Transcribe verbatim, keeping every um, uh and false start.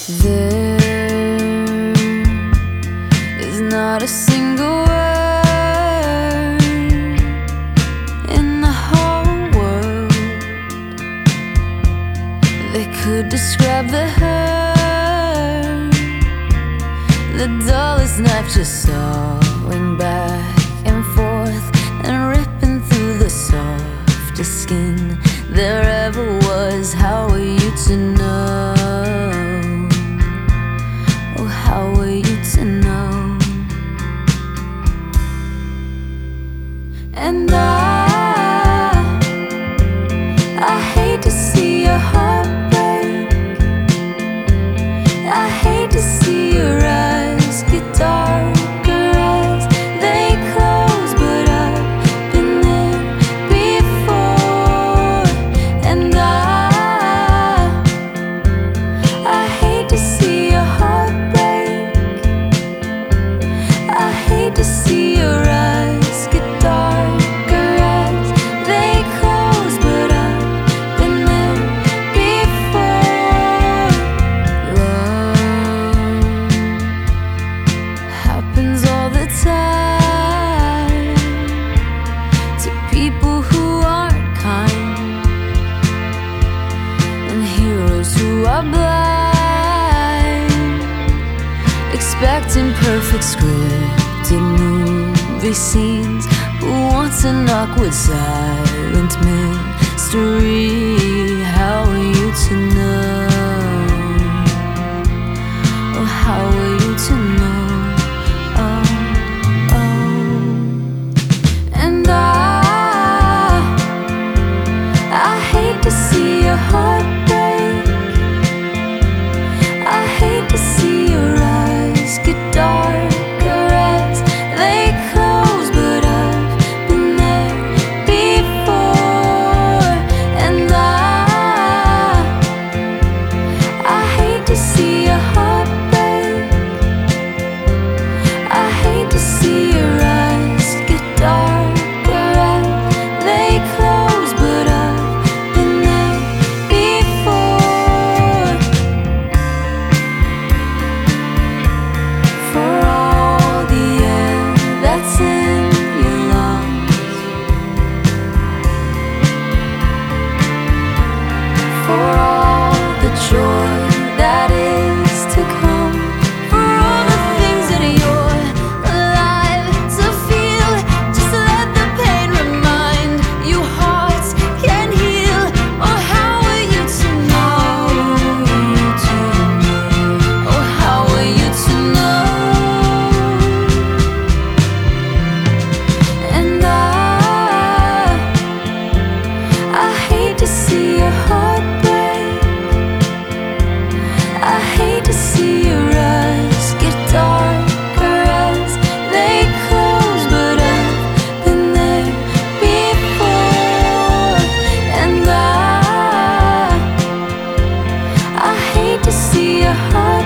There is not a single word in the whole world that could describe the hurt. The dullest knife just sawing back and forth and ripping through the softest skin there ever was. How are you to know? Oh, how are you to know? And I, I hate to see your heart break. I hate to see your eyes get darker as they close, but I've been there before. And I, I hate to see your heart break. I hate to see your eyes get darker as they close, but I've been there before. Love happens all the time to people who aren't kind, and heroes who are blind, expecting perfect scripted movie scenes, who wants an awkward silent mystery. How are you to know? Oh, how are you to know? Oh, oh. And I, I hate to see your heart break. I hate to see your eyes get darker as they close, but I've been there before. And I, I hate to see your heart break. I hate to see your eyes get darker as they close, but I've been there before. For all the air that's in your lungs, for all the joy that is to come, for all the things that you're alive to feel. Just let the pain remind you hearts can heal. Oh, how are you to know? Oh, how are you to know? And I, I hate to see your heart break. I hate to see your eyes get darker as they close, but I've been there before. And I, I hate to see your heart